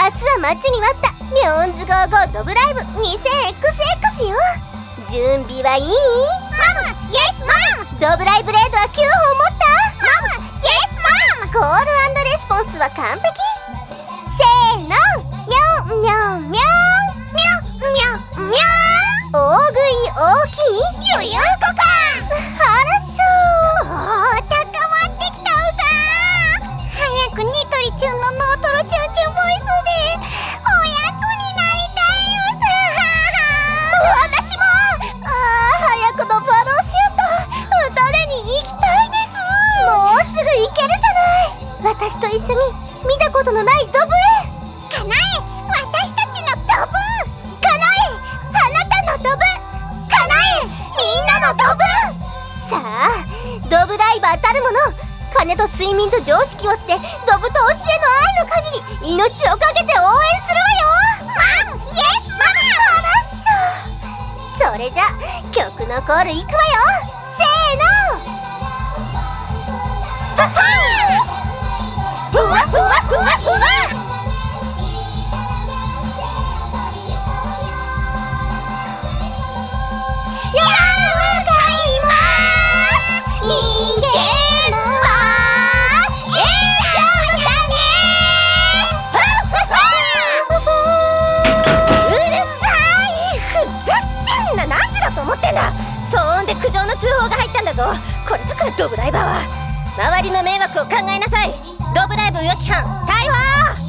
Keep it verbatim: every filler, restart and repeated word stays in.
は待ちに待ったミョンズゴーゴードブライブ にせんエックスエックス よ。準備はいい？ マム、イエスマム。 ドブライブレードはきゅうほん持った？ マム、イエスマム。 コール&レスポンスは完璧。せーの、ミョンミョンミョンミョンミョンミョン。 大食い大きいゆゆうこか。 はらしょおー、高まってきたうさー。早くニトリチュンのノートロチュンチュンボイスでおやつになりたいうさー。 私もあー早くドブアローシュート打たれに行きたいです。もうすぐ行けるじゃない。私と一緒に見たことのないドブへ。 かなえ、私たちのドブ。 かなえ、あなたのドブ。 かなえ、みんなのドブ。 さあ、ドブライバーたるもの、金と睡眠と常識を捨て、ドブと教えの愛の限り命をかけて応援するわよ。 マム、イエスマム。それじゃ曲のコールいくわよ。せーの。 ム。ははー。ふわふわふわふわ。やわかいま人間はええだね。 うるさい、ふざけんな。何時だと思ってんだ。騒音で苦情の通報が入ったんだぞ。これだからドブライバーは周りの迷惑を考えなさい。ドブライブ浮気犯逮捕。